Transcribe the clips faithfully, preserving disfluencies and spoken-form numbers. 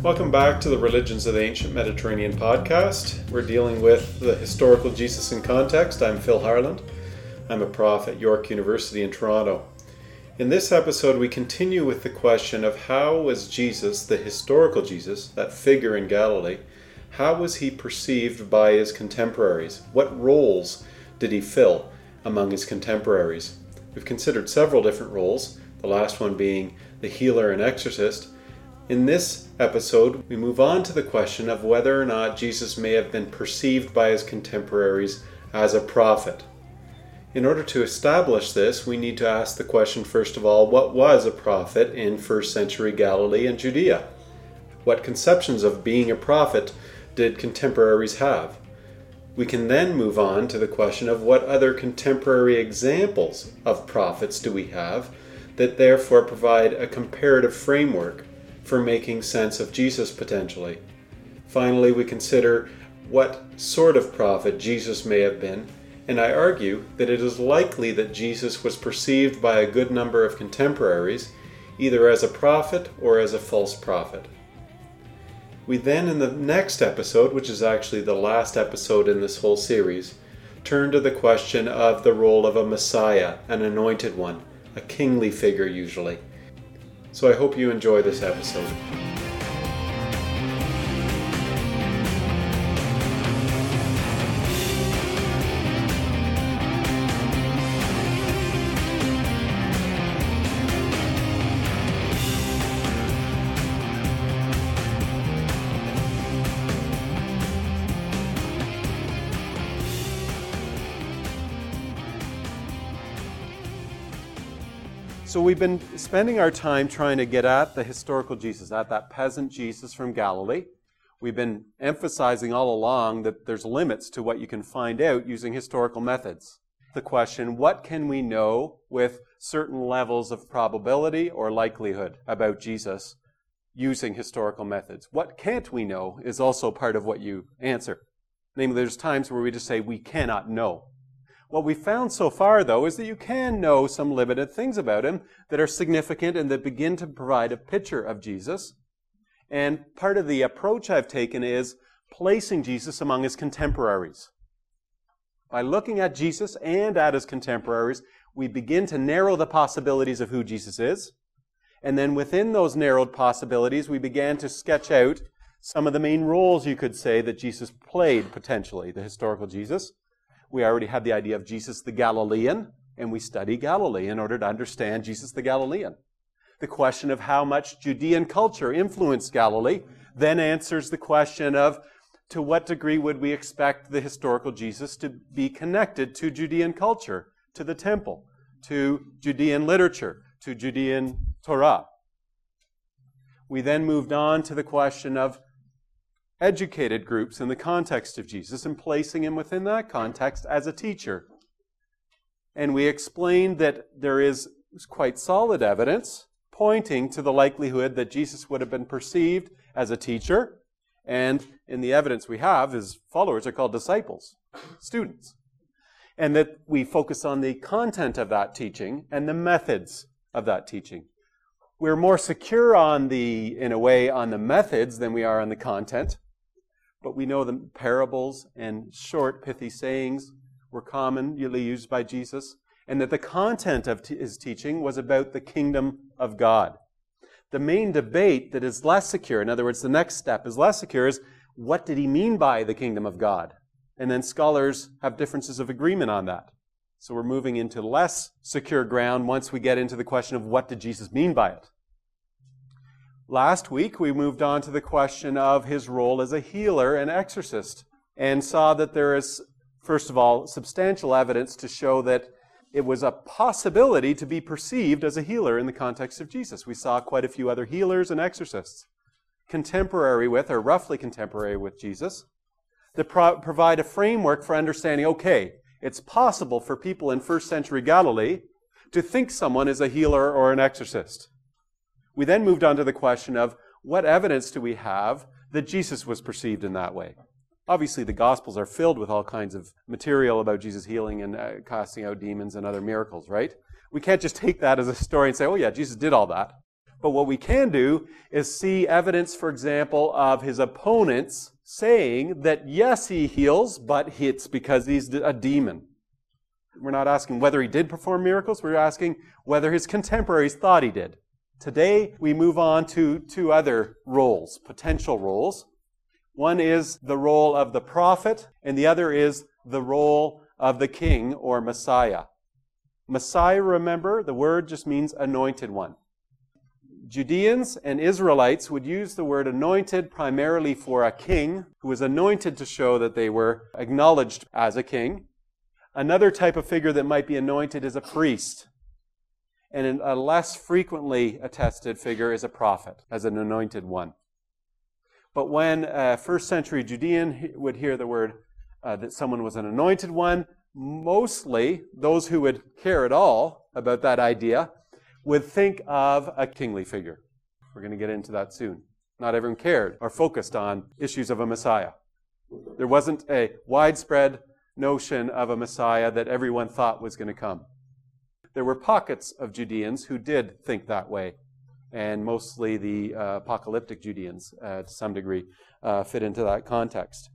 Welcome back to the Religions of the Ancient Mediterranean podcast. We're dealing with the historical Jesus in context. I'm Phil Harland. I'm a prof at York University in Toronto. In this episode, we continue with the question of how was Jesus, the historical Jesus, that figure in Galilee, how was he perceived by his contemporaries? What roles did he fill among his contemporaries? We've considered several different roles, the last one being the healer and exorcist. In this episode, we move on to the question of whether or not Jesus may have been perceived by his contemporaries as a prophet. In order to establish this, we need to ask the question, first of all, what was a prophet in first century Galilee and Judea? What conceptions of being a prophet did contemporaries have? We can then move on to the question of what other contemporary examples of prophets do we have that therefore provide a comparative framework for making sense of Jesus potentially. Finally, we consider what sort of prophet Jesus may have been, and I argue that it is likely that Jesus was perceived by a good number of contemporaries either as a prophet or as a false prophet. We then, in the next episode, which is actually the last episode in this whole series, turn to the question of the role of a Messiah, an anointed one, a kingly figure usually. So I hope you enjoy this episode. So we've been spending our time trying to get at the historical Jesus, at that peasant Jesus from Galilee. We've been emphasizing all along that there's limits to what you can find out using historical methods. The question, what can we know with certain levels of probability or likelihood about Jesus using historical methods? What can't we know is also part of what you answer. Namely, there's times where we just say we cannot know. What we found so far, though, is that you can know some limited things about him that are significant and that begin to provide a picture of Jesus. And part of the approach I've taken is placing Jesus among his contemporaries. By looking at Jesus and at his contemporaries, we begin to narrow the possibilities of who Jesus is. And then within those narrowed possibilities, we began to sketch out some of the main roles, you could say, that Jesus played, potentially, the historical Jesus. We already had the idea of Jesus the Galilean, and we study Galilee in order to understand Jesus the Galilean. The question of how much Judean culture influenced Galilee then answers the question of to what degree would we expect the historical Jesus to be connected to Judean culture, to the temple, to Judean literature, to Judean Torah. We then moved on to the question of educated groups in the context of Jesus and placing him within that context as a teacher. And we explained that there is quite solid evidence pointing to the likelihood that Jesus would have been perceived as a teacher. And in the evidence we have, his followers are called disciples, students. And that we focus on the content of that teaching and the methods of that teaching. We're more secure on the, in a way, on the methods than we are on the content. But we know the parables and short, pithy sayings were commonly used by Jesus, and that the content of t- his teaching was about the kingdom of God. The main debate that is less secure, in other words, the next step is less secure, is what did he mean by the kingdom of God? And then scholars have differences of agreement on that. So we're moving into less secure ground once we get into the question of what did Jesus mean by it. Last week, we moved on to the question of his role as a healer and exorcist, and saw that there is, first of all, substantial evidence to show that it was a possibility to be perceived as a healer in the context of Jesus. We saw quite a few other healers and exorcists, contemporary with, or roughly contemporary with Jesus, that pro- provide a framework for understanding, okay, it's possible for people in first century Galilee to think someone is a healer or an exorcist. We then moved on to the question of what evidence do we have that Jesus was perceived in that way? Obviously, the Gospels are filled with all kinds of material about Jesus healing and uh, casting out demons and other miracles, right? We can't just take that as a story and say, oh yeah, Jesus did all that. But what we can do is see evidence, for example, of his opponents saying that yes, he heals, but it's because he's a demon. We're not asking whether he did perform miracles. We're asking whether his contemporaries thought he did. Today, we move on to two other roles, potential roles. One is the role of the prophet, and the other is the role of the king or Messiah. Messiah, remember, the word just means anointed one. Judeans and Israelites would use the word anointed primarily for a king who was anointed to show that they were acknowledged as a king. Another type of figure that might be anointed is a priest. And a less frequently attested figure is a prophet, as an anointed one. But when a first century Judean would hear the word uh, that someone was an anointed one, mostly those who would care at all about that idea would think of a kingly figure. We're going to get into that soon. Not everyone cared or focused on issues of a Messiah. There wasn't a widespread notion of a Messiah that everyone thought was going to come. There were pockets of Judeans who did think that way, and mostly the uh, apocalyptic Judeans, uh, to some degree, uh, fit into that context.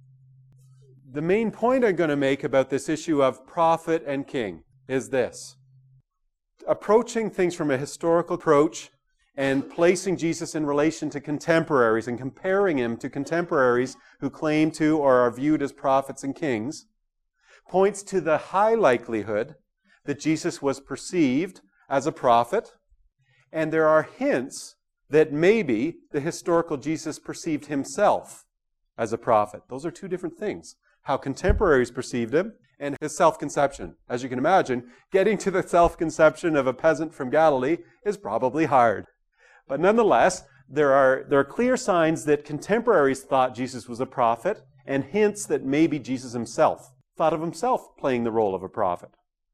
The main point I'm going to make about this issue of prophet and king is this. Approaching things from a historical approach and placing Jesus in relation to contemporaries and comparing him to contemporaries who claim to or are viewed as prophets and kings points to the high likelihood that Jesus was perceived as a prophet, and there are hints that maybe the historical Jesus perceived himself as a prophet. Those are two different things. How contemporaries perceived him and his self-conception. As you can imagine, getting to the self-conception of a peasant from Galilee is probably hard. But nonetheless, there are, there are clear signs that contemporaries thought Jesus was a prophet, and hints that maybe Jesus himself thought of himself playing the role of a prophet.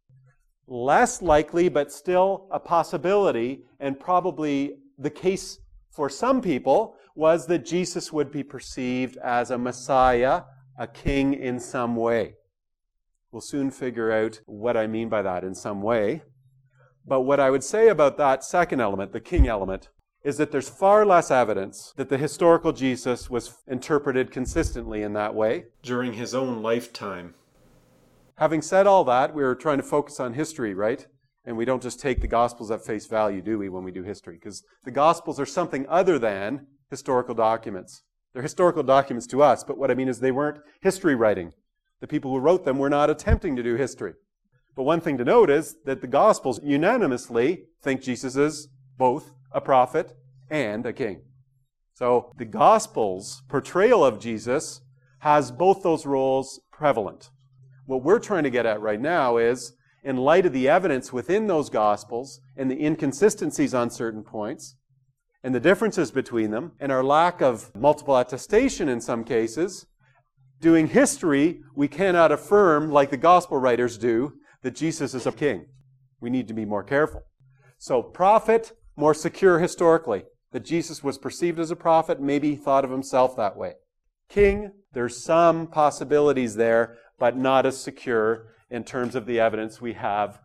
Less likely, but still a possibility, and probably the case for some people, was that Jesus would be perceived as a Messiah, a king in some way. We'll soon figure out what I mean by that in some way. But what I would say about that second element, the king element, is that there's far less evidence that the historical Jesus was interpreted consistently in that way during his own lifetime. Having said all that, we're trying to focus on history, right? And we don't just take the Gospels at face value, do we, when we do history? Because the Gospels are something other than historical documents. They're historical documents to us, but what I mean is they weren't history writing. The people who wrote them were not attempting to do history. But one thing to note is that the Gospels unanimously think Jesus is both a prophet and a king. So the Gospels' portrayal of Jesus has both those roles prevalent. What we're trying to get at right now is, in light of the evidence within those Gospels and the inconsistencies on certain points, and the differences between them, and our lack of multiple attestation in some cases, doing history, we cannot affirm, like the Gospel writers do, that Jesus is a king. We need to be more careful. So prophet, more secure historically, that Jesus was perceived as a prophet, maybe thought of himself that way. King, there's some possibilities there, but not as secure in terms of the evidence we have.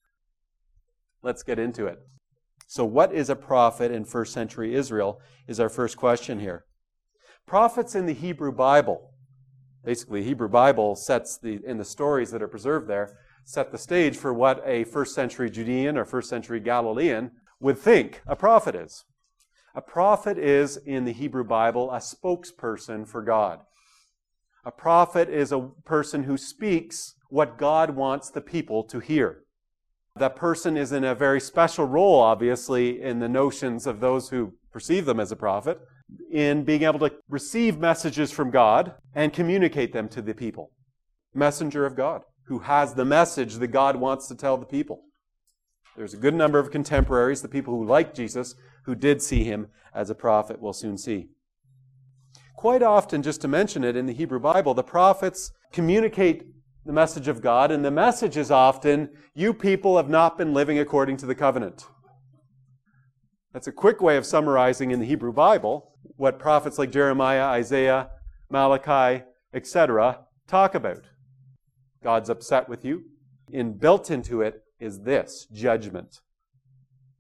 Let's get into it. So what is a prophet in first century Israel is our first question here. Prophets in the Hebrew Bible, basically Hebrew Bible sets the, in the stories that are preserved there, set the stage for what a first century Judean or first century Galilean would think a prophet is. A prophet is, in the Hebrew Bible, a spokesperson for God. A prophet is a person who speaks what God wants the people to hear. That person is in a very special role, obviously, in the notions of those who perceive them as a prophet, in being able to receive messages from God and communicate them to the people. Messenger of God, who has the message that God wants to tell the people. There's a good number of contemporaries, the people who like Jesus, who did see him as a prophet, we'll soon see. Quite often, just to mention it, in the Hebrew Bible, the prophets communicate the message of God, and the message is often, you people have not been living according to the covenant. That's a quick way of summarizing in the Hebrew Bible what prophets like Jeremiah, Isaiah, Malachi, et cetera talk about. God's upset with you. And built into it is this, judgment.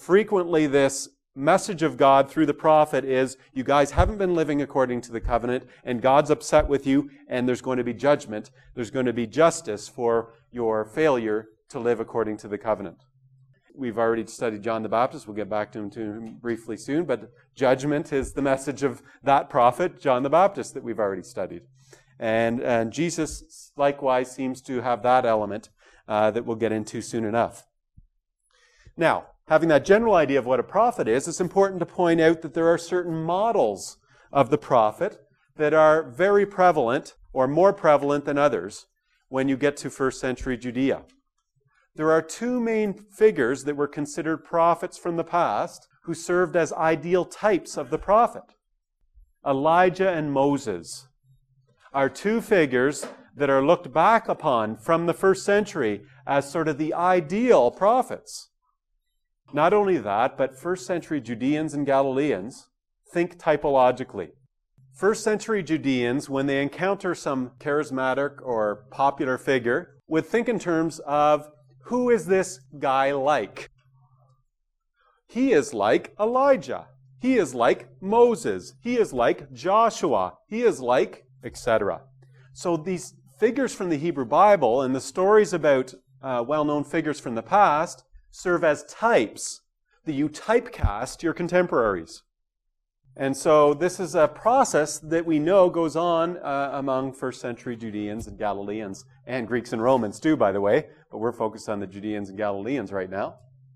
frequently this message of God through the prophet is, you guys haven't been living according to the covenant, and God's upset with you, and there's going to be judgment. There's going to be justice for your failure to live according to the covenant. We've already studied John the Baptist. We'll get back to him, to him briefly soon, but judgment is the message of that prophet, John the Baptist, that we've already studied. And, and Jesus likewise seems to have that element uh, that we'll get into soon enough. Now, having that general idea of what a prophet is, it's important to point out that there are certain models of the prophet that are very prevalent, or more prevalent than others, when you get to first century Judea. There are two main figures that were considered prophets from the past who served as ideal types of the prophet. Elijah and Moses are two figures that are looked back upon from the first century as sort of the ideal prophets. Not only that, but first century Judeans and Galileans think typologically. First century Judeans, when they encounter some charismatic or popular figure, would think in terms of, who is this guy like? He is like Elijah. He is like Moses. He is like Joshua. He is like, et cetera. So these figures from the Hebrew Bible and the stories about uh, well-known figures from the past serve as types that you typecast your contemporaries. And so this is a process that we know goes on uh, among first century Judeans and Galileans, and Greeks and Romans too, by the way, but we're focused on the Judeans and Galileans right now.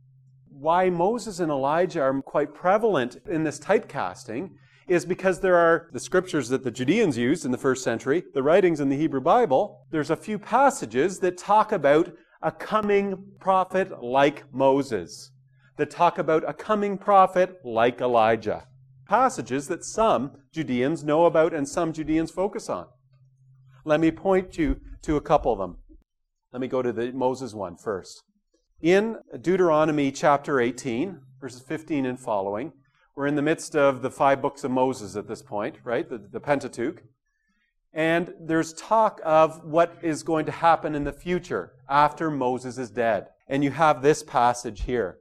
Why Moses and Elijah are quite prevalent in this typecasting is because there are the scriptures that the Judeans used in the first century, the writings in the Hebrew Bible. There's a few passages that talk about a coming prophet like Moses, that talk about a coming prophet like Elijah. Passages that some Judeans know about and some Judeans focus on. Let me point you to a couple of them. Let me go to the Moses one first. In Deuteronomy chapter eighteen, verses fifteen and following, we're in the midst of the five books of Moses at this point, right? The, the Pentateuch. And there's talk of what is going to happen in the future after Moses is dead. And you have this passage here.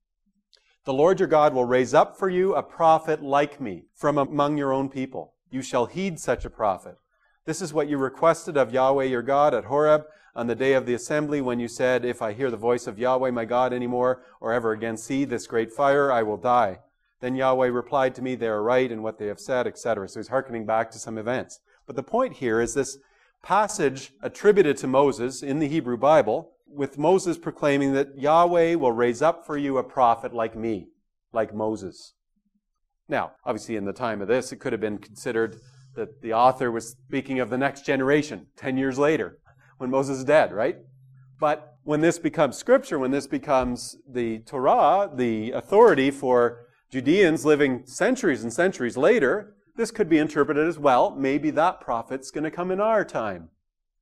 The Lord your God will raise up for you a prophet like me from among your own people. You shall heed such a prophet. This is what you requested of Yahweh your God at Horeb on the day of the assembly when you said, if I hear the voice of Yahweh my God anymore or ever again see this great fire, I will die. Then Yahweh replied to me, they are right in what they have said, et cetera. So he's hearkening back to some events. But the point here is this passage attributed to Moses in the Hebrew Bible, with Moses proclaiming that Yahweh will raise up for you a prophet like me, like Moses. Now, obviously in the time of this, it could have been considered that the author was speaking of the next generation, ten years later, when Moses is dead, right? But when this becomes scripture, when this becomes the Torah, the authority for Judeans living centuries and centuries later, this could be interpreted as, well, maybe that prophet's going to come in our time.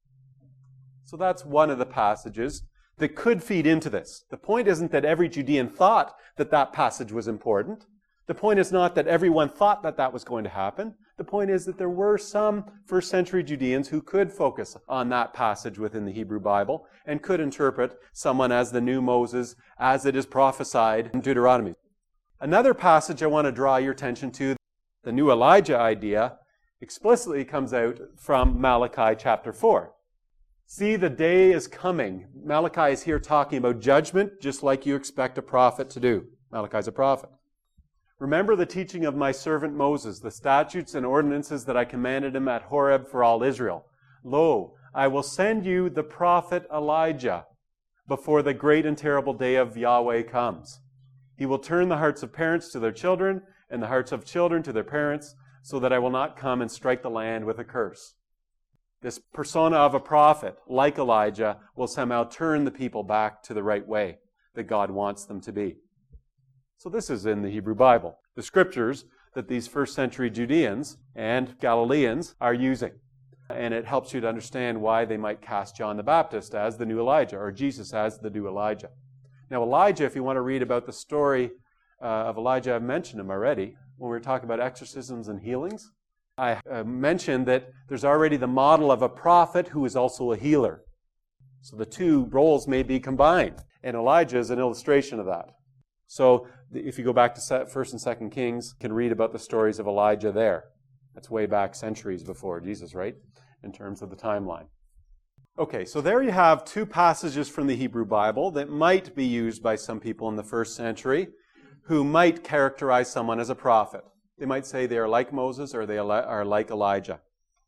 So that's one of the passages that could feed into this. The point isn't that every Judean thought that that passage was important. The point is not that everyone thought that that was going to happen. The point is that there were some first century Judeans who could focus on that passage within the Hebrew Bible and could interpret someone as the new Moses as it is prophesied in Deuteronomy. Another passage I want to draw your attention to, the new Elijah idea, explicitly comes out from Malachi chapter four. See, the day is coming. Malachi is here talking about judgment, just like you expect a prophet to do. Malachi's a prophet. Remember the teaching of my servant Moses, the statutes and ordinances that I commanded him at Horeb for all Israel. Lo, I will send you the prophet Elijah before the great and terrible day of Yahweh comes. He will turn the hearts of parents to their children and the hearts of children to their parents, so that I will not come and strike the land with a curse. This persona of a prophet, like Elijah, will somehow turn the people back to the right way that God wants them to be. So this is in the Hebrew Bible, the scriptures that these first century Judeans and Galileans are using. And it helps you to understand why they might cast John the Baptist as the new Elijah, or Jesus as the new Elijah. Now Elijah, if you want to read about the story uh, of Elijah, I've mentioned him already when we were talking about exorcisms and healings. I uh, mentioned that there's already the model of a prophet who is also a healer. So the two roles may be combined, and Elijah is an illustration of that. So if you go back to First and Second Kings, you can read about the stories of Elijah there. That's way back centuries before Jesus, right? In terms of the timeline. Okay, so there you have two passages from the Hebrew Bible that might be used by some people in the first century who might characterize someone as a prophet. They might say they are like Moses or they are like Elijah.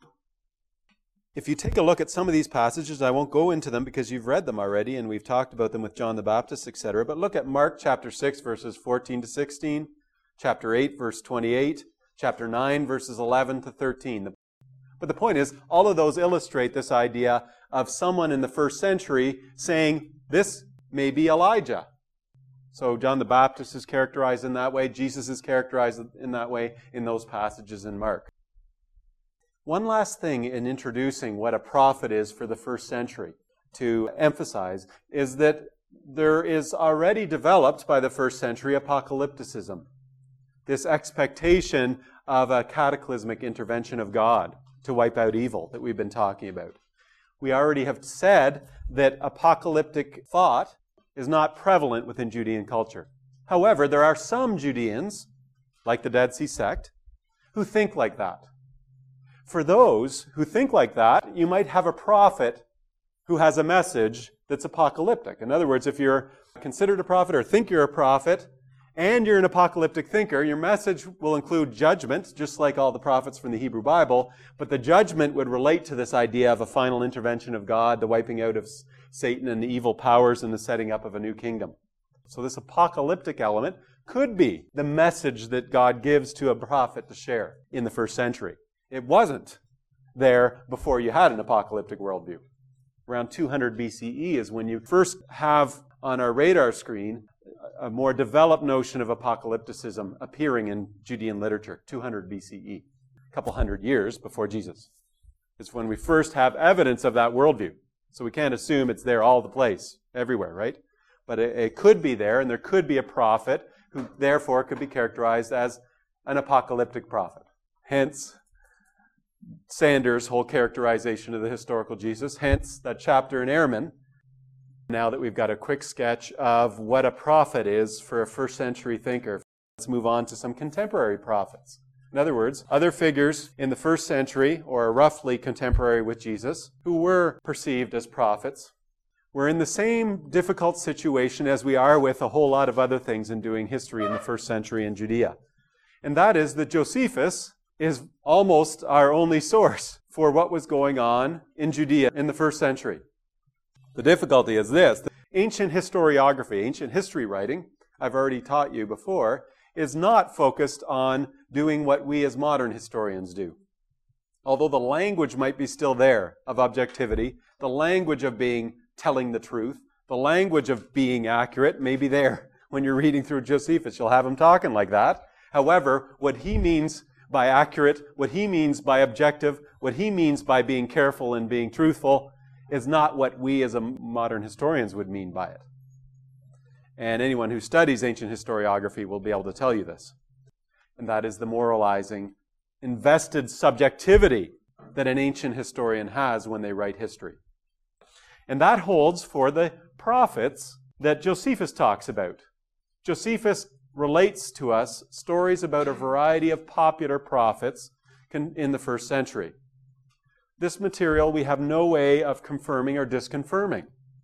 If you take a look at some of these passages, I won't go into them because you've read them already and we've talked about them with John the Baptist, et cetera. But look at Mark chapter six, verses fourteen to sixteen, chapter eight, verse twenty-eight, chapter nine, verses eleven to thirteen. But the point is, all of those illustrate this idea of someone in the first century saying, this may be Elijah. So John the Baptist is characterized in that way. Jesus is characterized in that way in those passages in Mark. One last thing in introducing what a prophet is for the first century to emphasize is that there is already developed by the first century apocalypticism. This expectation of a cataclysmic intervention of God to wipe out evil that we've been talking about. We already have said that apocalyptic thought is not prevalent within Judean culture. However, there are some Judeans, like the Dead Sea sect, who think like that. For those who think like that, you might have a prophet who has a message that's apocalyptic. In other words, if you're considered a prophet or think you're a prophet, and you're an apocalyptic thinker, your message will include judgment, just like all the prophets from the Hebrew Bible, but the judgment would relate to this idea of a final intervention of God, the wiping out of Satan and the evil powers and the setting up of a new kingdom. So this apocalyptic element could be the message that God gives to a prophet to share in the first century. It wasn't there before you had an apocalyptic worldview. Around two hundred B C E is when you first have on our radar screen a more developed notion of apocalypticism appearing in Judean literature, two hundred B C E, a couple hundred years before Jesus. It's when we first have evidence of that worldview. So we can't assume it's there all the place, everywhere, right? But it, it could be there, and there could be a prophet who therefore could be characterized as an apocalyptic prophet. Hence, Sanders' whole characterization of the historical Jesus, hence that chapter in Ehrman. Now that we've got a quick sketch of what a prophet is for a first century thinker, let's move on to some contemporary prophets. In other words, other figures in the first century, or roughly contemporary with Jesus, who were perceived as prophets, were in the same difficult situation as we are with a whole lot of other things in doing history in the first century in Judea. And that is that Josephus is almost our only source for what was going on in Judea in the first century. The difficulty is this: the ancient historiography, ancient history writing, I've already taught you before, is not focused on doing what we as modern historians do. Although the language might be still there of objectivity, the language of being telling the truth, the language of being accurate may be there. When you're reading through Josephus, you'll have him talking like that. However, what he means by accurate, what he means by objective, what he means by being careful and being truthful is not what we as a modern historians would mean by it. And anyone who studies ancient historiography will be able to tell you this. And that is the moralizing, invested subjectivity that an ancient historian has when they write history. And that holds for the prophets that Josephus talks about. Josephus relates to us stories about a variety of popular prophets in the first century. This material we have no way of confirming or disconfirming.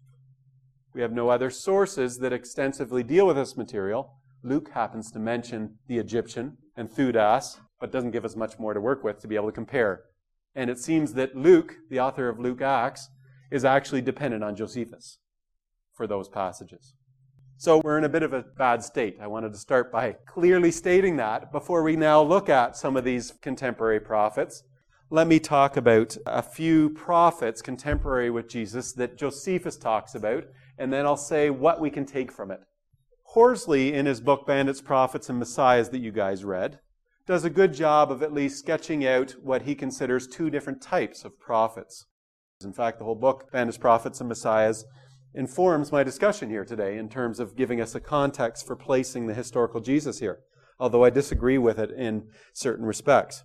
We have no other sources that extensively deal with this material. Luke happens to mention the Egyptian and Theudas, but doesn't give us much more to work with to be able to compare. And it seems that Luke, the author of Luke Acts, is actually dependent on Josephus for those passages. So we're in a bit of a bad state. I wanted to start by clearly stating that before we now look at some of these contemporary prophets. Let me talk about a few prophets contemporary with Jesus that Josephus talks about, and then I'll say what we can take from it. Horsley, in his book Bandits, Prophets, and Messiahs that you guys read, does a good job of at least sketching out what he considers two different types of prophets. In fact, the whole book, Bandits, Prophets, and Messiahs, informs my discussion here today in terms of giving us a context for placing the historical Jesus here, although I disagree with it in certain respects.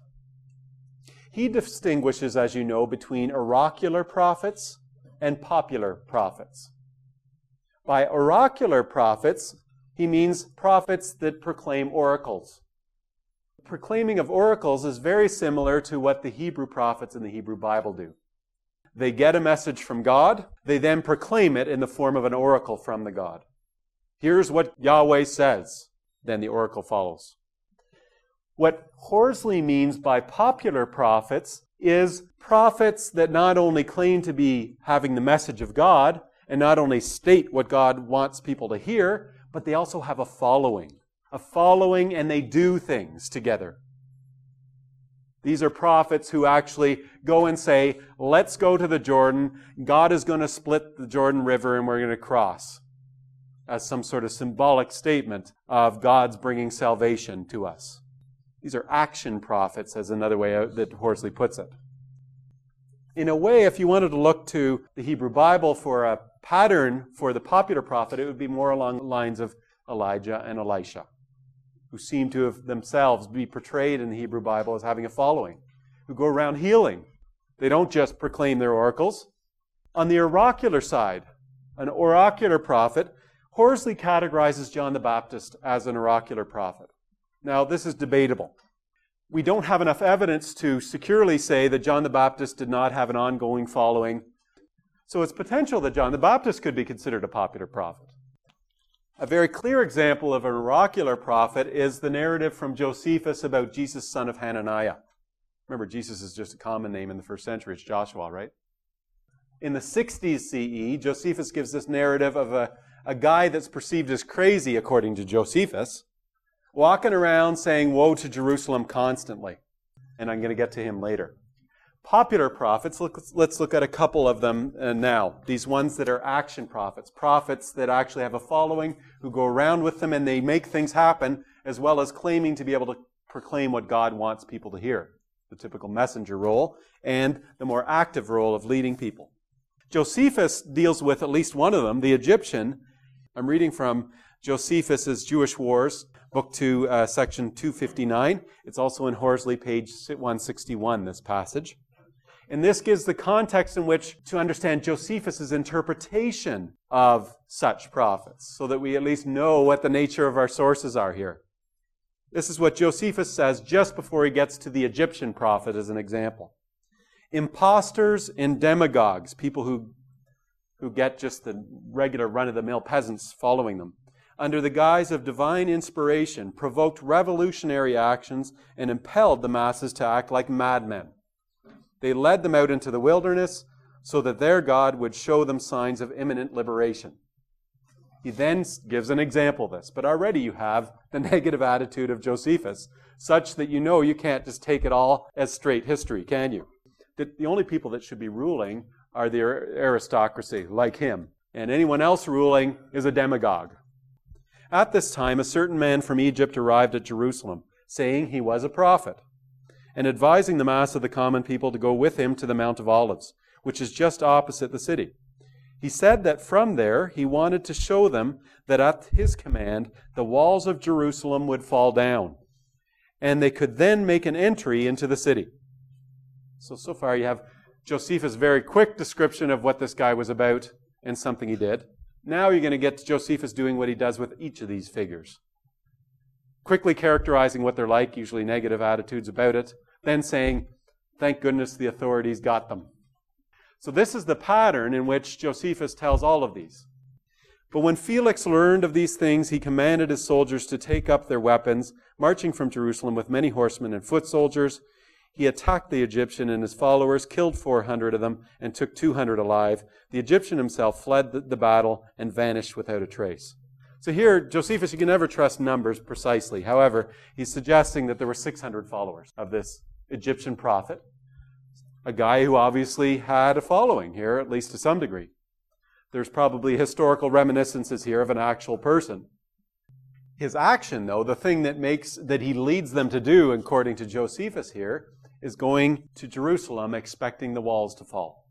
He distinguishes, as you know, between oracular prophets and popular prophets. By oracular prophets, he means prophets that proclaim oracles. Proclaiming of oracles is very similar to what the Hebrew prophets in the Hebrew Bible do. They get a message from God, they then proclaim it in the form of an oracle from the God. Here's what Yahweh says, then the oracle follows. What Horsley means by popular prophets is prophets that not only claim to be having the message of God, and not only state what God wants people to hear, but they also have a following. A following, and they do things together. These are prophets who actually go and say, let's go to the Jordan. God is going to split the Jordan River and we're going to cross. As some sort of symbolic statement of God's bringing salvation to us. These are action prophets, as another way that Horsley puts it. In a way, if you wanted to look to the Hebrew Bible for a pattern for the popular prophet, it would be more along the lines of Elijah and Elisha, who seem to have themselves be portrayed in the Hebrew Bible as having a following, who go around healing. They don't just proclaim their oracles. On the oracular side, an oracular prophet, Horsley categorizes John the Baptist as an oracular prophet. Now, this is debatable. We don't have enough evidence to securely say that John the Baptist did not have an ongoing following. So it's potential that John the Baptist could be considered a popular prophet. A very clear example of an oracular prophet is the narrative from Josephus about Jesus, son of Hananiah. Remember, Jesus is just a common name in the first century. It's Joshua, right? In the sixties C E, Josephus gives this narrative of a, a guy that's perceived as crazy, according to Josephus, walking around saying, woe to Jerusalem constantly. And I'm going to get to him later. Popular prophets, let's look at a couple of them now. These ones that are action prophets. Prophets that actually have a following, who go around with them and they make things happen, as well as claiming to be able to proclaim what God wants people to hear. The typical messenger role, and the more active role of leading people. Josephus deals with at least one of them, the Egyptian. I'm reading from Josephus's Jewish Wars, Book two, uh, section two fifty-nine. It's also in Horsley, page one sixty-one, this passage. And this gives the context in which to understand Josephus's interpretation of such prophets, so that we at least know what the nature of our sources are here. This is what Josephus says just before he gets to the Egyptian prophet as an example. Impostors and demagogues, people who, who get just the regular run-of-the-mill peasants following them, under the guise of divine inspiration, provoked revolutionary actions and impelled the masses to act like madmen. They led them out into the wilderness so that their God would show them signs of imminent liberation. He then gives an example of this, but already you have the negative attitude of Josephus, such that you know you can't just take it all as straight history, can you? That the only people that should be ruling are the aristocracy, like him, and anyone else ruling is a demagogue. At this time, a certain man from Egypt arrived at Jerusalem, saying he was a prophet, and advising the mass of the common people to go with him to the Mount of Olives, which is just opposite the city. He said that from there he wanted to show them that at his command the walls of Jerusalem would fall down, and they could then make an entry into the city. So, so far you have Josephus' very quick description of what this guy was about and something he did. Now you're going to get to Josephus doing what he does with each of these figures. Quickly characterizing what they're like, usually negative attitudes about it, then saying, thank goodness the authorities got them. So this is the pattern in which Josephus tells all of these. But when Felix learned of these things, he commanded his soldiers to take up their weapons, marching from Jerusalem with many horsemen and foot soldiers. He attacked the Egyptian and his followers, killed four hundred of them, and took two hundred alive. The Egyptian himself fled the, the battle and vanished without a trace. So here, Josephus, you can never trust numbers precisely. However, he's suggesting that there were six hundred followers of this Egyptian prophet, a guy who obviously had a following here, at least to some degree. There's probably historical reminiscences here of an actual person. His action, though, the thing that makes that he leads them to do, according to Josephus here, is going to Jerusalem expecting the walls to fall.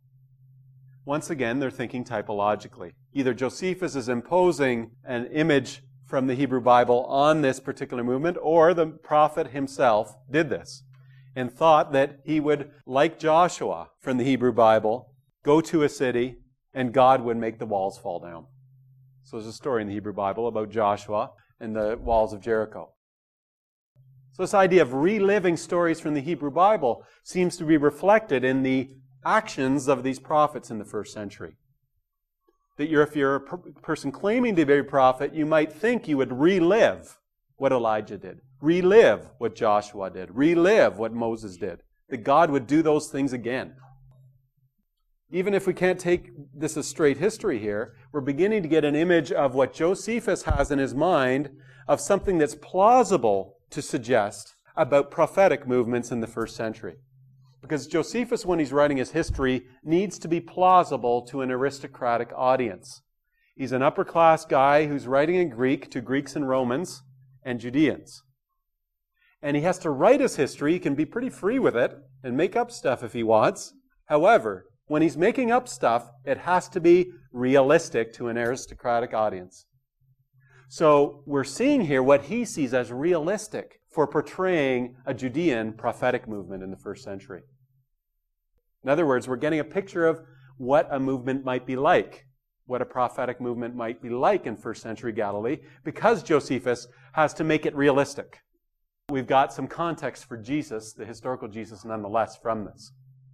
Once again, they're thinking typologically. Either Josephus is imposing an image from the Hebrew Bible on this particular movement, or the prophet himself did this and thought that he would, like Joshua from the Hebrew Bible, go to a city and God would make the walls fall down. So there's a story in the Hebrew Bible about Joshua and the walls of Jericho. So this idea of reliving stories from the Hebrew Bible seems to be reflected in the actions of these prophets in the first century. That you're, if you're a per- person claiming to be a prophet, you might think you would relive what Elijah did, relive what Joshua did, relive what Moses did, that God would do those things again. Even if we can't take this as straight history here, we're beginning to get an image of what Josephus has in his mind of something that's plausible to suggest about prophetic movements in the first century. Because Josephus, when he's writing his history, needs to be plausible to an aristocratic audience. He's an upper-class guy who's writing in Greek to Greeks and Romans and Judeans. And he has to write his history. He can be pretty free with it and make up stuff if he wants. However, when he's making up stuff, it has to be realistic to an aristocratic audience. So we're seeing here what he sees as realistic for portraying a Judean prophetic movement in the first century. In other words, we're getting a picture of what a movement might be like, what a prophetic movement might be like in first century Galilee, because Josephus has to make it realistic. We've got some context for Jesus, the historical Jesus, nonetheless, from this.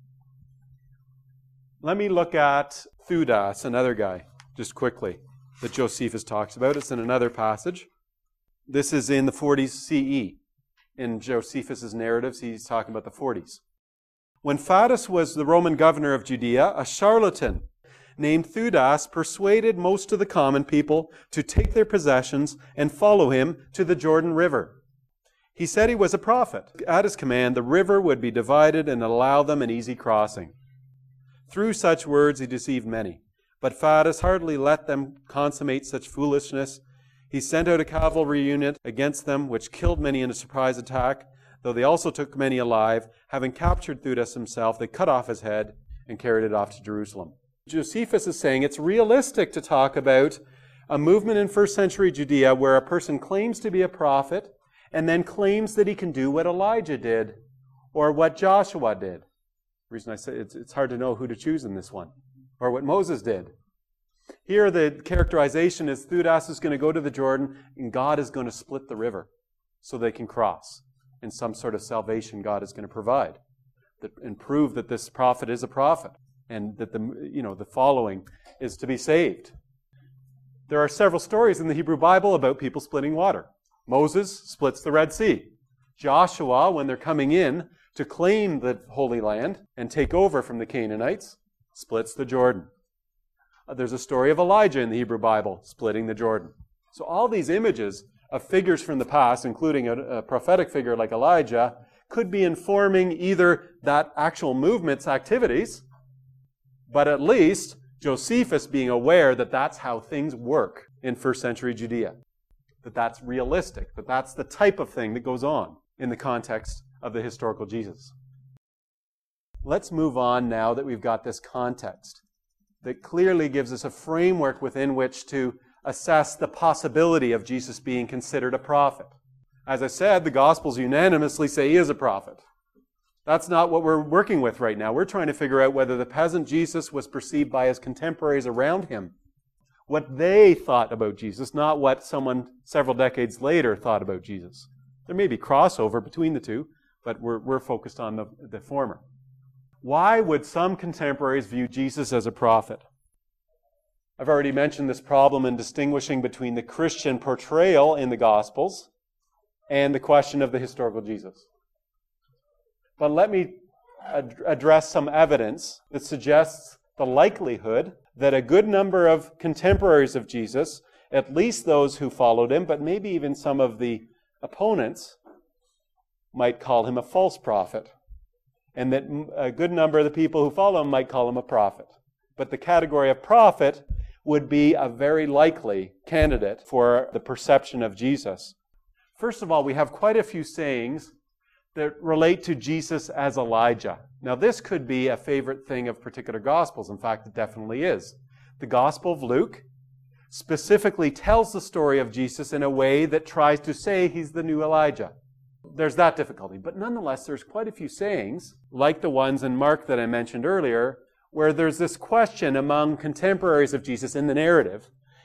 Let me look at Theudas, another guy, just quickly, that Josephus talks about. It's in another passage. This is in the forties C E. In Josephus' narratives, he's talking about the forties. When Theudas was the Roman governor of Judea, a charlatan named Theudas persuaded most of the common people to take their possessions and follow him to the Jordan River. He said he was a prophet. At his command, the river would be divided and allow them an easy crossing. Through such words he deceived many. But Theudas hardly let them consummate such foolishness. He sent out a cavalry unit against them, which killed many in a surprise attack, though they also took many alive. Having captured Theudas himself, they cut off his head and carried it off to Jerusalem. Josephus is saying it's realistic to talk about a movement in first century Judea where a person claims to be a prophet and then claims that he can do what Elijah did or what Joshua did. The reason I say it's, it's hard to know who to choose in this one. Or what Moses did. Here the characterization is Theudas is going to go to the Jordan and God is going to split the river so they can cross. And some sort of salvation God is going to provide. That, and prove that this prophet is a prophet. And that the, you know, the following is to be saved. There are several stories in the Hebrew Bible about people splitting water. Moses splits the Red Sea. Joshua, when they're coming in to claim the Holy Land and take over from the Canaanites, splits the Jordan. Uh, there's a story of Elijah in the Hebrew Bible splitting the Jordan. So all these images of figures from the past, including a, a prophetic figure like Elijah, could be informing either that actual movement's activities, but at least Josephus being aware that that's how things work in first century Judea. That that's realistic, that that's the type of thing that goes on in the context of the historical Jesus. Let's move on now that we've got this context that clearly gives us a framework within which to assess the possibility of Jesus being considered a prophet. As I said, the Gospels unanimously say he is a prophet. That's not what we're working with right now. We're trying to figure out whether the peasant Jesus was perceived by his contemporaries around him, what they thought about Jesus, not what someone several decades later thought about Jesus. There may be crossover between the two, but we're, we're focused on the, the former. Why would some contemporaries view Jesus as a prophet? I've already mentioned this problem in distinguishing between the Christian portrayal in the Gospels and the question of the historical Jesus. But let me ad- address some evidence that suggests the likelihood that a good number of contemporaries of Jesus, at least those who followed him, but maybe even some of the opponents, might call him a false prophet. And that a good number of the people who follow him might call him a prophet. But the category of prophet would be a very likely candidate for the perception of Jesus. First of all, we have quite a few sayings that relate to Jesus as Elijah. Now, this could be a favorite thing of particular Gospels. In fact, it definitely is. The Gospel of Luke specifically tells the story of Jesus in a way that tries to say he's the new Elijah. There's that difficulty. But nonetheless, there's quite a few sayings, like the ones in Mark that I mentioned earlier, where there's this question among contemporaries of Jesus in the narrative.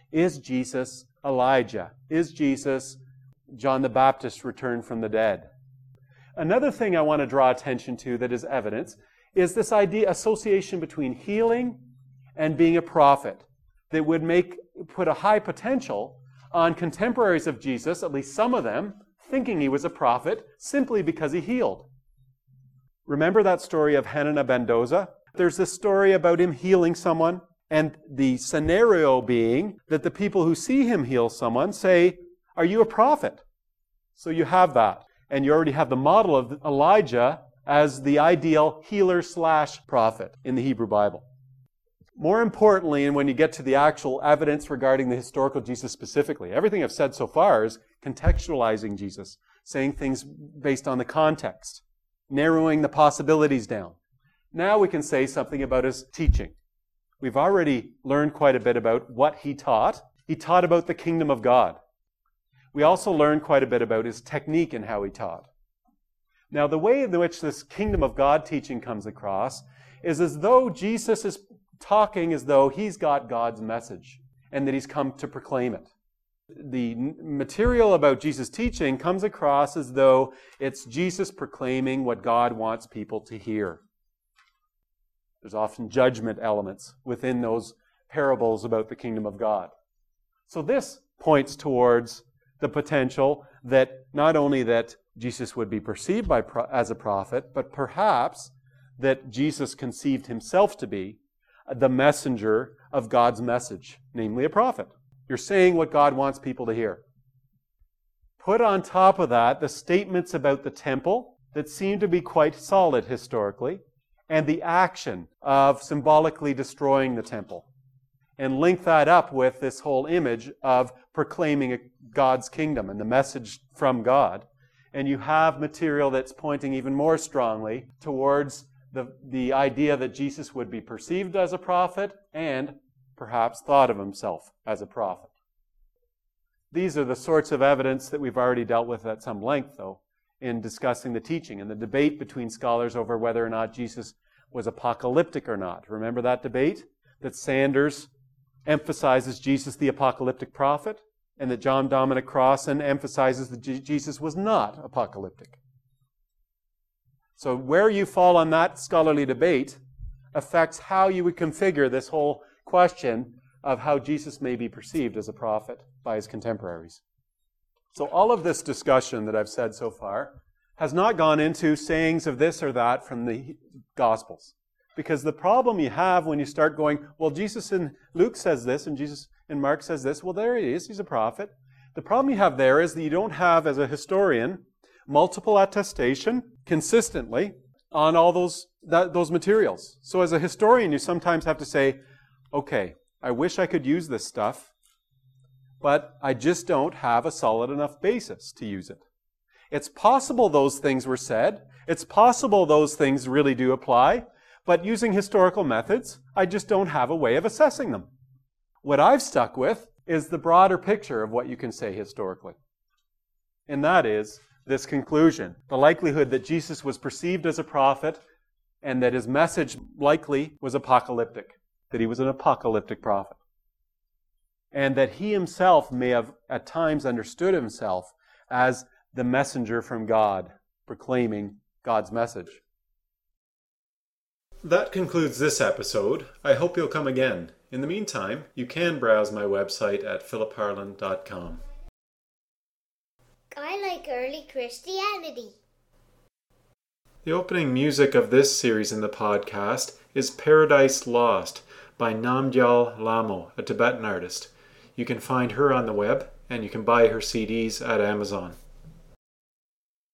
Is Jesus Elijah? Is Jesus John the Baptist returned from the dead? Another thing I want to draw attention to that is evidence is this idea, association between healing and being a prophet, that would make put a high potential on contemporaries of Jesus, at least some of them, thinking he was a prophet simply because he healed. Remember that story of Hananiah ben Doza? There's this story about him healing someone, and the scenario being that the people who see him heal someone say, "Are you a prophet?" So you have that. And you already have the model of Elijah as the ideal healer slash prophet in the Hebrew Bible. More importantly, and when you get to the actual evidence regarding the historical Jesus specifically, everything I've said so far is contextualizing Jesus, saying things based on the context, narrowing the possibilities down. Now we can say something about his teaching. We've already learned quite a bit about what he taught. He taught about the kingdom of God. We also learned quite a bit about his technique and how he taught. Now, the way in which this kingdom of God teaching comes across is as though Jesus is talking as though he's got God's message and that he's come to proclaim it. The material about Jesus' teaching comes across as though it's Jesus proclaiming what God wants people to hear. There's often judgment elements within those parables about the kingdom of God. So this points towards the potential that not only that Jesus would be perceived by as a prophet, but perhaps that Jesus conceived himself to be the messenger of God's message, namely a prophet. You're saying what God wants people to hear. Put on top of that the statements about the temple that seem to be quite solid historically, and the action of symbolically destroying the temple. And link that up with this whole image of proclaiming God's kingdom and the message from God. And you have material that's pointing even more strongly towards the, the idea that Jesus would be perceived as a prophet and perhaps thought of himself as a prophet. These are the sorts of evidence that we've already dealt with at some length, though, in discussing the teaching and the debate between scholars over whether or not Jesus was apocalyptic or not. Remember that debate? That Sanders emphasizes Jesus the apocalyptic prophet, and that John Dominic Crossan emphasizes that G- Jesus was not apocalyptic. So where you fall on that scholarly debate affects how you would configure this whole question of how Jesus may be perceived as a prophet by his contemporaries. So all of this discussion that I've said so far has not gone into sayings of this or that from the Gospels. Because the problem you have when you start going, well, Jesus in Luke says this, and Jesus in Mark says this, well, there he is, he's a prophet. The problem you have there is that you don't have, as a historian, multiple attestation consistently on all those, that, those materials. So as a historian, you sometimes have to say, okay, I wish I could use this stuff, but I just don't have a solid enough basis to use it. It's possible those things were said. It's possible those things really do apply. But using historical methods, I just don't have a way of assessing them. What I've stuck with is the broader picture of what you can say historically. And that is this conclusion. The likelihood that Jesus was perceived as a prophet and that his message likely was apocalyptic. That he was an apocalyptic prophet. And that he himself may have at times understood himself as the messenger from God, proclaiming God's message. That concludes this episode. I hope you'll come again. In the meantime, you can browse my website at philip harland dot com. I like early Christianity. The opening music of this series in the podcast is Paradise Lost by Namgyal Lhamo, a Tibetan artist. You can find her on the web, and you can buy her C Ds at Amazon.